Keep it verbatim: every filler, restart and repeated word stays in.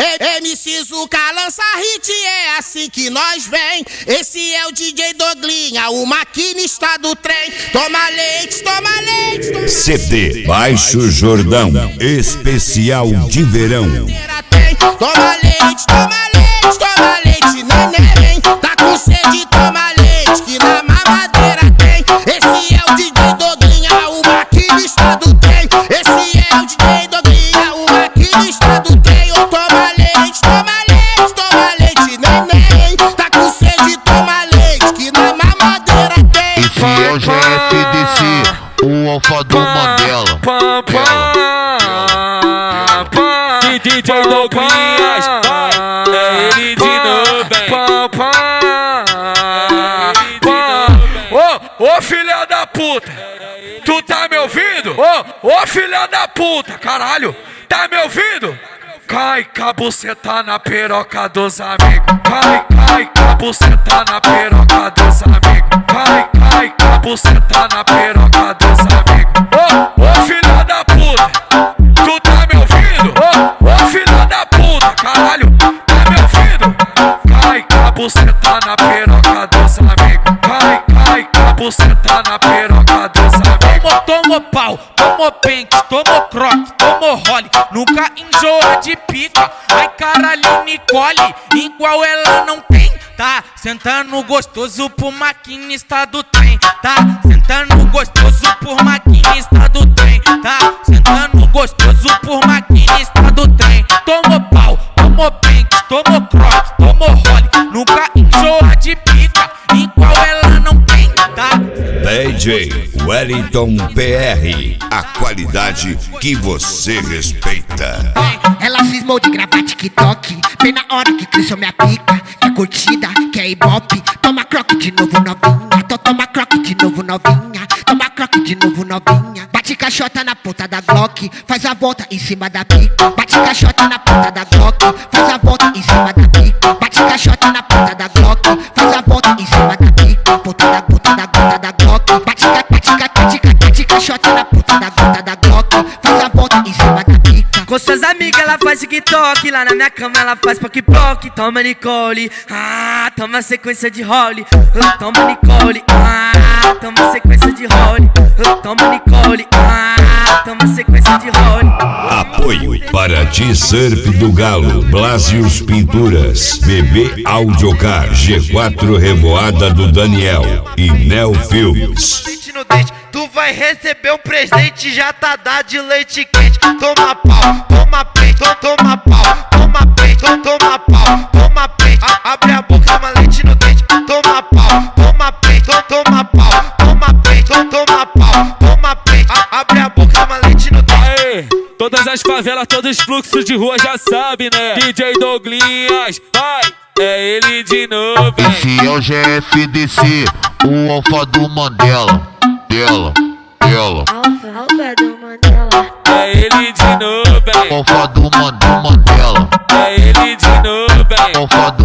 M C Zuka lança hit, é assim que nós vem. Esse é o D J Doglinha, o maquinista do trem. Toma leite, toma leite, toma C D Baixo Jordão, especial de verão. Toma leite, toma leite, toma leite, neném. Tá com sede, toma leite, que na mamadeira tem. Esse é o D J Doglinha, o maquinista do trem. Esse é o D J Doglinha, o maquinista do trem. Oh, toma leite, toma leite, toma leite, neném. Tá com sede, toma leite, que na mamadeira tem. Esse é o G F D C, o alfa do Mandela. D J Doglinhas, é ele de novo, Ô, ô filha da puta, tu tá me ouvindo? Ô, ô filha da puta, caralho, tá me ouvindo? Cai, cabuceta na piroca dos amigos. Cai, cai, cabuceta na piroca dos amigos. Cai, cai, cabuceta na piroca dos amigos. Ô, ô filha da puta, tu tá me ouvindo? Ô, ô filha da puta, caralho, tá me ouvindo? Cai, cabuceta na piroca dos amigos. Cai, cai, cabuceta na piroca dos amigos. Tomou, tomou pau, tomou pente, tomou croque, tomou role, nunca enjoa de pica. Ai caralho, Nicole, igual ela não tem. Tá sentando gostoso por maquinista do trem. Tá sentando gostoso por maquinista do trem. Tá sentando gostoso por maquinista do trem. Tomou pau, tomou pente, tomou croque, tomou role, nunca enjoa de pica. Igual ela não tem, tá? D J Wellington P R, a qualidade que você respeita. Ela cismou de gravar TikTok, bem na hora que cresceu minha pica. Quer curtida, quer ibope, toma croque de novo novinha. Tô, toma croque de novo novinha, toma croque de novo novinha. Bate caixota na ponta da Glock, faz a volta em cima da pica. Bate caixota na ponta da Glock, faz a volta em cima da pica. Bate caixota na ponta da Glock, faz a volta em cima da pica. Ponta da ponta da ponta da Glock, bate bate bate bate caixota na ponta da ponta da Glock, faz a volta em cima da pica. Com suas amigas ela faz TikTok, lá na minha cama ela faz poc-poc. Toma Nicole, ah, toma sequência de role. uh, Toma Nicole, ah, toma sequência de role. uh, Toma Nicole, ah, toma sequência de role. Apoio para T-Surf do Galo, Blasius Pinturas, B B Audiocar, G quatro Revoada do Daniel e Neo Filmes. No dente, tu vai receber um presente, já tá dado de leite quente. Toma pau, toma peito, toma pau, toma peito, toma pau, toma peito. Abre a boca, toma leite no dente. Toma pau, toma peito, toma pau, toma peito, toma pau, toma peito. Abre a boca, toma leite no dente. Aê, todas as favelas, todos os fluxos de rua já sabe, né? D J Doglinhas, vai, é ele de novo, hein? Esse é o G F D C, o alfa do Mandela. Dela, dela, Alfa, alfa do Mandela. É ele de novo, hein? alfa do Mandela. É ele de novo, hein? Alfa do